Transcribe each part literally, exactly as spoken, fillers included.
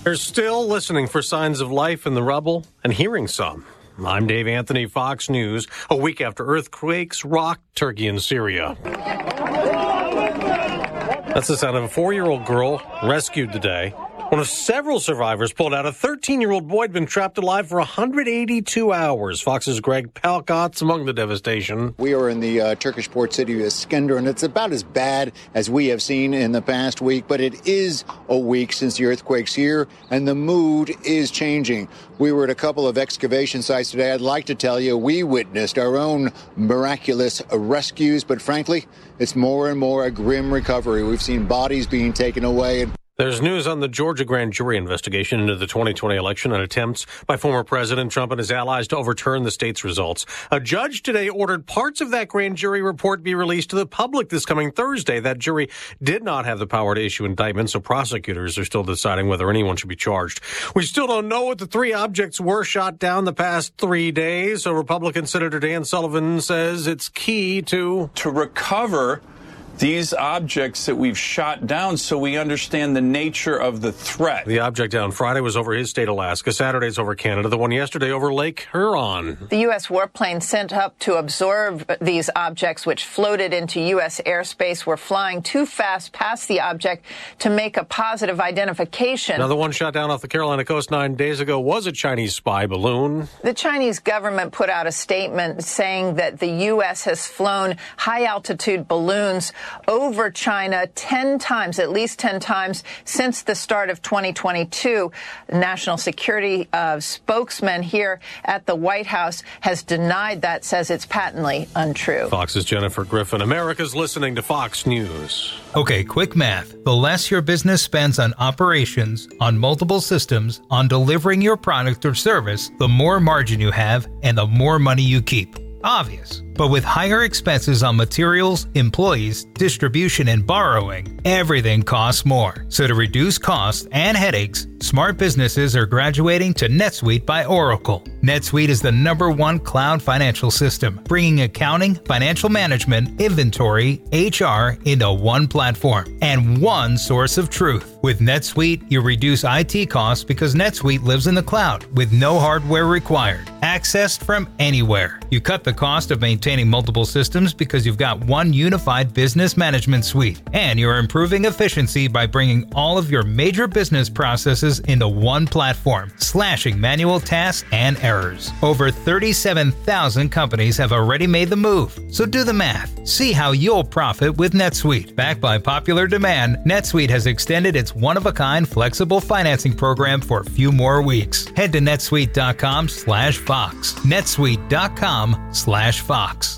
They're still listening for signs of life in the rubble and hearing some. I'm Dave Anthony, Fox News, a week after earthquakes rocked Turkey and Syria. That's the sound of a four-year-old girl rescued today. One of several survivors pulled out. A thirteen-year-old boy had been trapped alive for one hundred eighty-two hours. Fox's Greg Palkot's among the devastation. We are in the uh, Turkish port city of Iskender, and it's about as bad as we have seen in the past week. But it is a week since the earthquake's here, and the mood is changing. We were at a couple of excavation sites today. I'd like to tell you we witnessed our own miraculous rescues, but frankly, it's more and more a grim recovery. We've seen bodies being taken away. And there's news on the Georgia grand jury investigation into the twenty twenty election and attempts by former President Trump and his allies to overturn the state's results. A judge today ordered parts of that grand jury report be released to the public this coming Thursday. That jury did not have the power to issue indictments, so prosecutors are still deciding whether anyone should be charged. We still don't know what the three objects were shot down the past three days, so Republican Senator Dan Sullivan says it's key to... to recover these objects that we've shot down so we understand the nature of the threat. The object down Friday was over his state, Alaska. Saturday's over Canada. The one yesterday over Lake Huron. The U S warplane sent up to observe these objects, which floated into U S airspace, were flying too fast past the object to make a positive identification. Now, the one shot down off the Carolina coast nine days ago was a Chinese spy balloon. The Chinese government put out a statement saying that the U S has flown high-altitude balloons over China ten times, at least ten times, since the start of twenty twenty-two. National security uh, spokesman here at the White House has denied that, says it's patently untrue. Fox's Jennifer Griffin. America's listening to Fox News. Okay, quick math. The less your business spends on operations, on multiple systems, on delivering your product or service, the more margin you have and the more money you keep. Obvious. But with higher expenses on materials, employees, distribution, and borrowing, everything costs more. So to reduce costs and headaches, smart businesses are graduating to NetSuite by Oracle. NetSuite is the number one cloud financial system, bringing accounting, financial management, inventory, H R into one platform and one source of truth. With NetSuite, you reduce I T costs because NetSuite lives in the cloud with no hardware required, accessed from anywhere. You cut the cost of maintaining multiple systems because you've got one unified business management suite, and you're improving efficiency by bringing all of your major business processes into one platform, slashing manual tasks and errors. Over thirty-seven thousand companies have already made the move, so do the math. See how you'll profit with NetSuite. Backed by popular demand, NetSuite has extended its one-of-a-kind flexible financing program for a few more weeks. Head to netsuite.com slash Fox. netsuite.com slash Fox.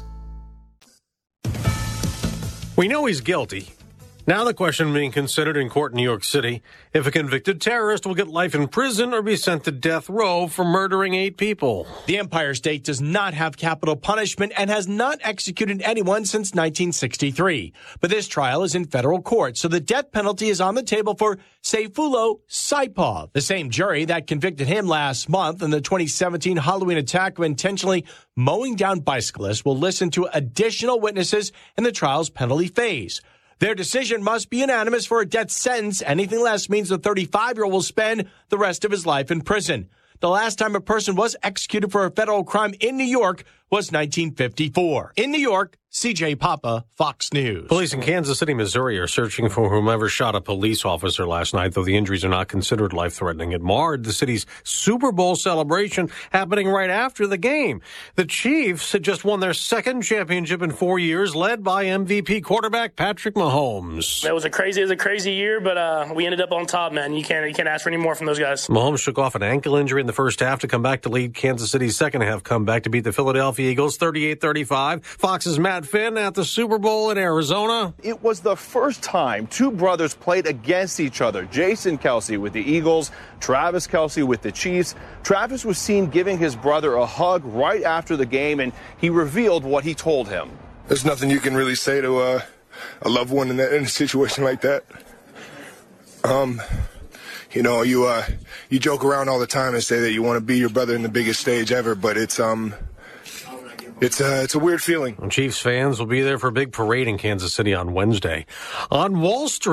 We know he's guilty. Now the question being considered in court in New York City, if a convicted terrorist will get life in prison or be sent to death row for murdering eight people. The Empire State does not have capital punishment and has not executed anyone since nineteen sixty-three. But this trial is in federal court, so the death penalty is on the table for Sayfullo Saipov, the same jury that convicted him last month in the twenty seventeen Halloween attack of intentionally mowing down bicyclists, will listen to additional witnesses in the trial's penalty phase. Their decision must be unanimous for a death sentence. Anything less means the thirty-five-year-old will spend the rest of his life in prison. The last time a person was executed for a federal crime in New York was nineteen fifty-four. In New York, C J Papa, Fox News. Police in Kansas City, Missouri are searching for whomever shot a police officer last night, though the injuries are not considered life-threatening. It marred the city's Super Bowl celebration happening right after the game. The Chiefs had just won their second championship in four years, led by M V P quarterback Patrick Mahomes. That was a crazy, it was a crazy year, but uh, we ended up on top, man. You can't, you can't ask for any more from those guys. Mahomes shook off an ankle injury in the first half to come back to lead Kansas City's second half comeback to beat the Philadelphia Eagles thirty-eight thirty-five. Fox's Matt Finn at the Super Bowl in Arizona. It was the first time two brothers played against each other. Jason Kelce with the Eagles, Travis Kelce with the Chiefs. Travis was seen giving his brother a hug right after the game, and he revealed what he told him. There's nothing you can really say to uh, a loved one in, that, in a situation like that. Um, you know, you uh, you joke around all the time and say that you want to be your brother in the biggest stage ever, but it's um. It's a, it's a weird feeling. Chiefs fans will be there for a big parade in Kansas City on Wednesday. On Wall Street,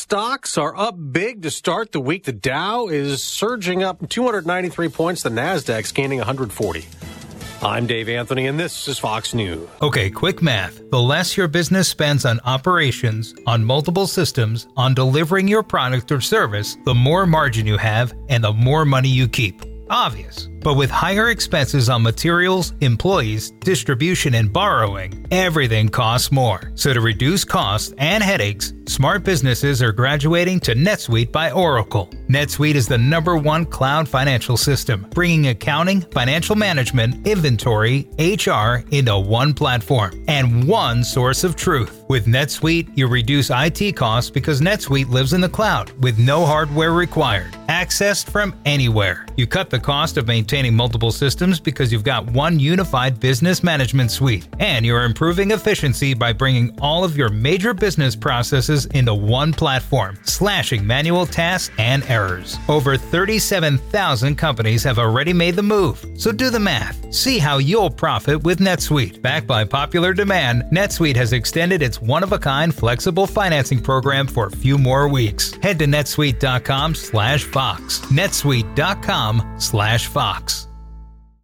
stocks are up big to start the week. The Dow is surging up two hundred ninety-three points. The Nasdaq's gaining one hundred forty. I'm Dave Anthony, and this is Fox News. Okay, quick math. The less your business spends on operations, on multiple systems, on delivering your product or service, the more margin you have and the more money you keep. Obvious. But with higher expenses on materials, employees, distribution, and borrowing, everything costs more. So to reduce costs and headaches, smart businesses are graduating to NetSuite by Oracle. NetSuite is the number one cloud financial system, bringing accounting, financial management, inventory, H R into one platform and one source of truth. With NetSuite, you reduce I T costs because NetSuite lives in the cloud with no hardware required, accessed from anywhere. You cut the cost of maintaining multiple systems because you've got one unified business management suite, and you're improving efficiency by bringing all of your major business processes into one platform, slashing manual tasks and errors. Over thirty-seven thousand companies have already made the move, so do the math. See how you'll profit with NetSuite. Backed by popular demand, NetSuite has extended its one-of-a-kind flexible financing program for a few more weeks. Head to netsuite dot com slash Fox. netsuite dot com slash Fox.